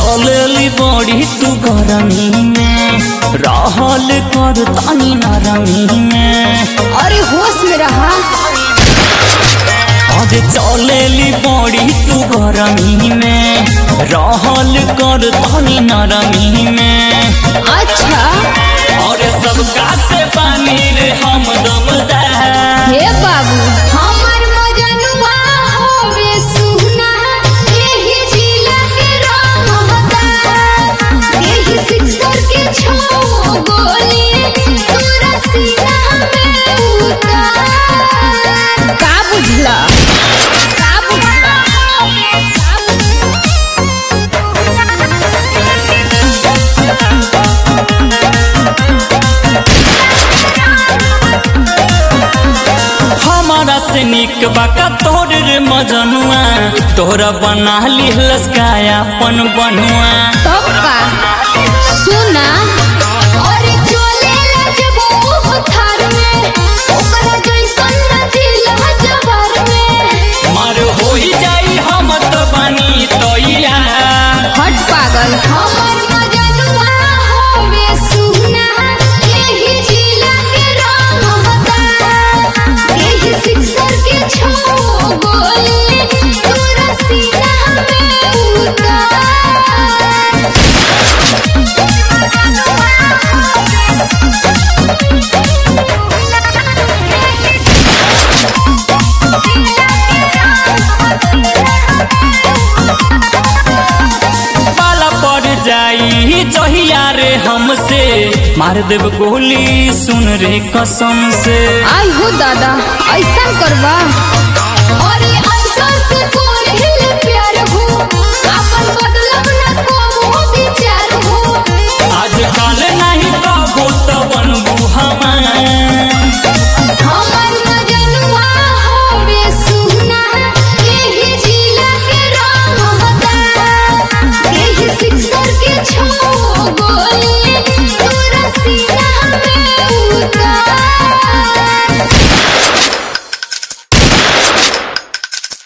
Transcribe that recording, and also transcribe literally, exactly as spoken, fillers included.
चलेली बड़ी तू गरमी में रहल कर तनी नरमी में। अरे होश में रहा। अरे चलेली बड़ी तू गरमी में रहल कर तनी नरमी में। अच्छा और सबका से पानी रे हम दमदार। हे बाबू हमर मजनुआ होवे सुना एही जिला के रहमता एही सिक्सर के छो गोली तोरा सीना में उतार। का बुझला का बुझला हमारा से निक बाका तोर रे मजनुआ तोरा बना लिहलस काया पन बनुआ। तब का सुना और चले लजबो थार में ओकरा जैसन नजिला जवार में मार होई जाई हम तो बनी तोइया। हट पागल हमर मजनुआ होवे सुना एही जिला के रहमता एही सिक्सर के छो गोली तोरा सीना में उतार। पाला पड़ जाई जहिया रे हमसे मार देव गोली सुन रे कसम से। आई हो दादा ऐसा करवा।